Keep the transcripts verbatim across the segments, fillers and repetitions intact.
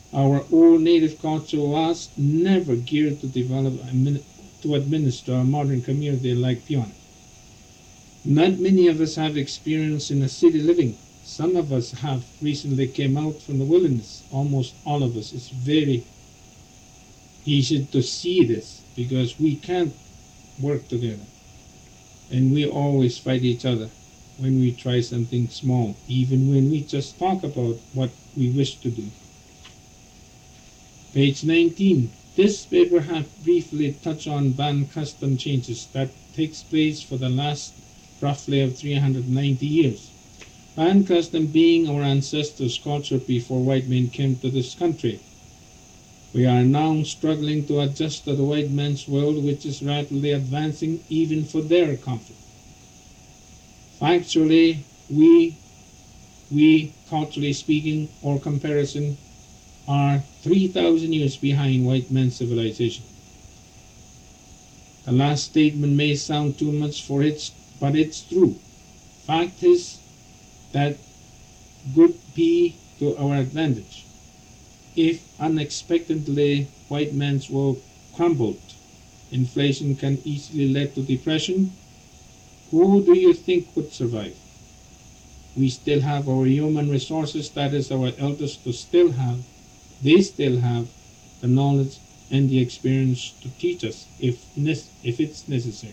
Our old native culture was never geared to develop to administer a modern community like Piona. Not many of us have experience in a city living. Some of us have recently came out from the wilderness. Almost all of us. It's very easy to see this because we can't work together. And we always fight each other when we try something small, even when we just talk about what we wish to do. Page nineteen. This paper has briefly touched on band custom changes that takes place for the last roughly of three hundred ninety years. Band custom being our ancestors' culture before white men came to this country. We are now struggling to adjust to the white man's world, which is rapidly advancing even for their comfort. Factually, we, we, culturally speaking, or comparison, are three thousand years behind white man's civilization. The last statement may sound too much for it, but it's true. Fact is that would be to our advantage. If unexpectedly white man's world crumbled, inflation can easily lead to depression, who do you think would survive? We still have our human resources, that is our elders to still have, they still have the knowledge and the experience to teach us if, if it's necessary.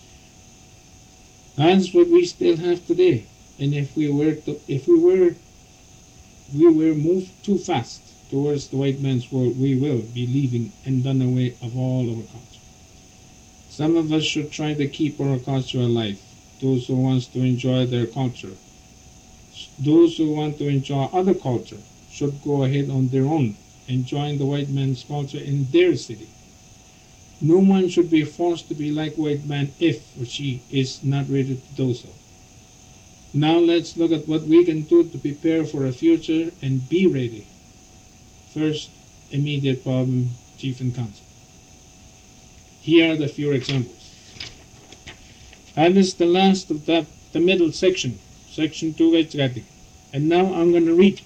That's what we still have today. And if we were to, if we were we were moved too fast towards the white man's world, we will be leaving and done away of all our culture. Some of us should try to keep our culture alive. Those who want to enjoy their culture, those who want to enjoy other culture, should go ahead on their own and join the white man's culture in their city. No one should be forced to be like white man if or she is not ready to do so. Now let's look at what we can do to prepare for a future and be ready. First, immediate problem, chief and council. Here are the few examples. That is the last of that, the middle section, section two, and now I'm going to read.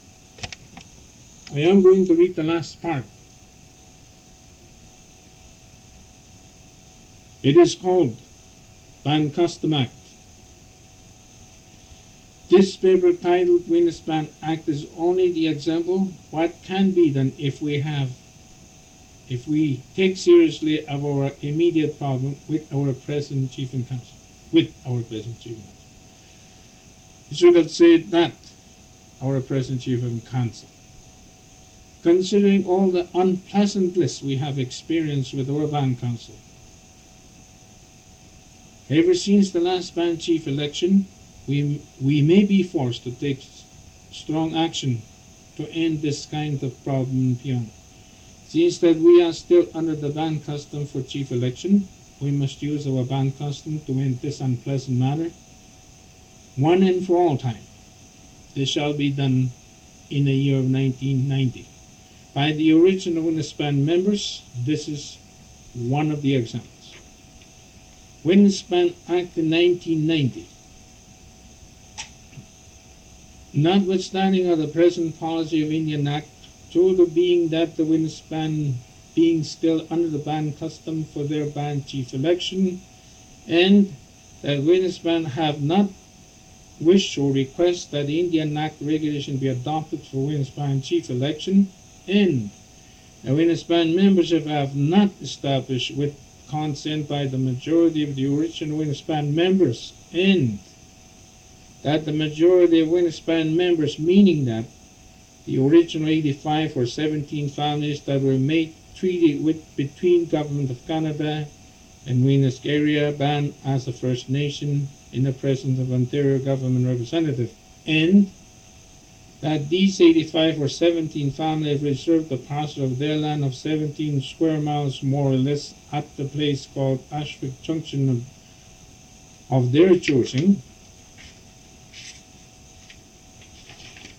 I am going to read the last part. It is called Band Custom Act. This paper titled Winspan Act is only the example what can be done if we have, if we take seriously of our immediate problem with our present chief and council, with our present chief and council. You should have said that, our present chief and council. Considering all the unpleasantness we have experienced with our band council, ever since the last band chief election, we, we may be forced to take strong action to end this kind of problem in Piona. Since that we are still under the band custom for chief election, we must use our band custom to end this unpleasant matter one and for all time. This shall be done in the year of nineteen ninety. By the original Winspan members, this is one of the examples. Winspan Act in nineteen ninety. Notwithstanding of the present policy of Indian Act, true to being that the Winspan being still under the band custom for their band chief election, and that Winspan have not wished or request that the Indian Act regulation be adopted for Winspan chief election, and the Winspan membership have not established with consent by the majority of the original Winspan members, and that the majority of Winspan members, meaning that the original eighty-five or seventeen families that were made treaty with between Government of Canada and Winaskaria Band as a First Nation in the presence of Ontario government representative, and that these eighty-five or seventeen families reserved the parcel of their land of seventeen square miles more or less at the place called Ashwick Junction of, of their choosing,